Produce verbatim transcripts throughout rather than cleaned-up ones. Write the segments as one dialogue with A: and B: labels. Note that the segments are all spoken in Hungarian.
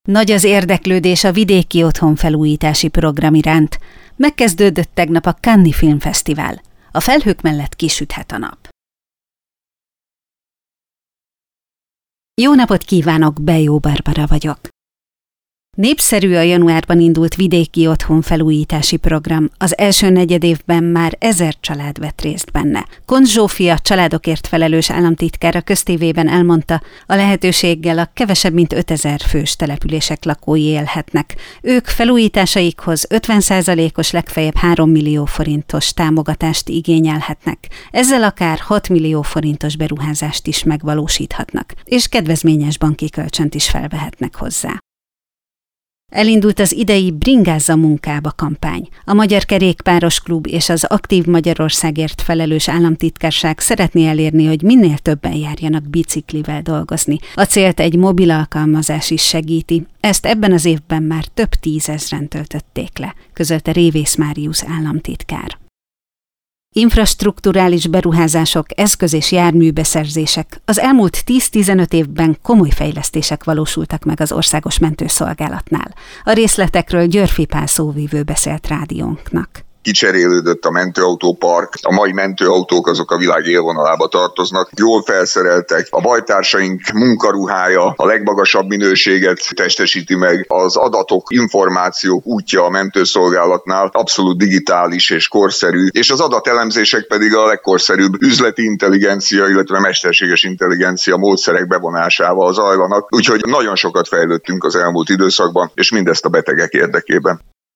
A: Nagy az érdeklődés a vidéki otthonfelújítási program iránt. Megkezdődött tegnap a Cannes Filmfesztivál. A felhők mellett kisüthet a nap. Jó napot kívánok, Bejó Barbara vagyok. Népszerű a januárban indult vidéki otthonfelújítási program. Az első negyedévben már ezer család vett részt benne. Koncz Zsófia, családokért felelős államtitkár a köztévében elmondta, a lehetőséggel a kevesebb mint ötezer fős települések lakói élhetnek. Ők felújításaikhoz ötven százalékos, legfeljebb három millió forintos támogatást igényelhetnek. Ezzel akár hat millió forintos beruházást is megvalósíthatnak, és kedvezményes banki kölcsönt is felvehetnek hozzá. Elindult az idei Bringázza munkába kampány. A Magyar Kerékpáros Klub és az Aktív Magyarországért felelős államtitkárság szeretné elérni, hogy minél többen járjanak biciklivel dolgozni. A célt egy mobil alkalmazás is segíti. Ezt ebben az évben már több tízezren töltötték le, közölte Révész Máriusz államtitkár. Infrastrukturális beruházások, eszköz- és járműbeszerzések. Az elmúlt tíz-tizenöt évben komoly fejlesztések valósultak meg az Országos Mentőszolgálatnál. A részletekről Györfi Pál szóvivő beszélt rádiónknak.
B: Kicserélődött a mentőautópark, a mai mentőautók azok a világ élvonalába tartoznak, jól felszereltek, a bajtársaink munkaruhája a legmagasabb minőséget testesíti meg, az adatok, információk útja a mentőszolgálatnál abszolút digitális és korszerű, és az adatelemzések pedig a legkorszerűbb üzleti intelligencia, illetve mesterséges intelligencia módszerek bevonásával zajlanak, úgyhogy nagyon sokat fejlődtünk az elmúlt időszakban, és mindezt a betegek érdekében.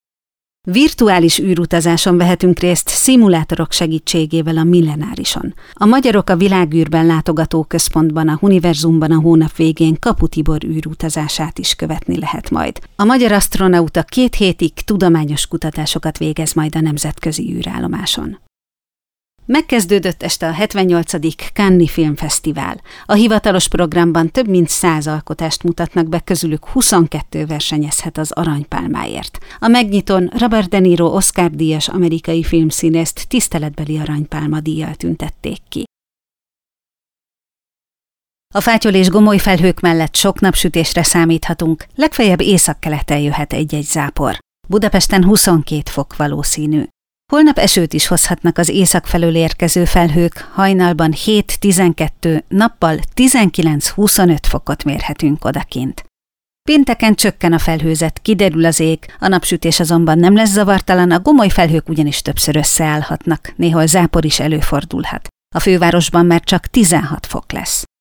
A: Virtuális űrutazáson vehetünk részt szimulátorok segítségével a Millenárison. A magyarok a világűrben látogató központban, a Univerzumban a hónap végén Kapu Tibor űrutazását is követni lehet majd. A magyar asztronauta két hétig tudományos kutatásokat végez majd a nemzetközi űrállomáson. Megkezdődött este a hetvennyolcadik Cannes Filmfesztivál. A hivatalos programban több mint száz alkotást mutatnak be, közülük huszonkettő versenyezhet az aranypálmáért. A megnyitón Robert De Niro Oscar-díjas amerikai filmszínészt tiszteletbeli aranypálma díjjal tüntették ki. A fátyol és gomoly felhők mellett sok napsütésre számíthatunk, legfeljebb északkeleten jöhet egy-egy zápor. Budapesten huszonkét fok valószínű. Holnap esőt is hozhatnak az észak felől érkező felhők, hajnalban hét-tizenkettő, nappal tizenkilenc-huszonöt fokot mérhetünk odakint. Pénteken csökken a felhőzet, kiderül az ég, a napsütés azonban nem lesz zavartalan, a gomoly felhők ugyanis többször összeállhatnak, néhol zápor is előfordulhat. A fővárosban már csak tizenhat fok lesz.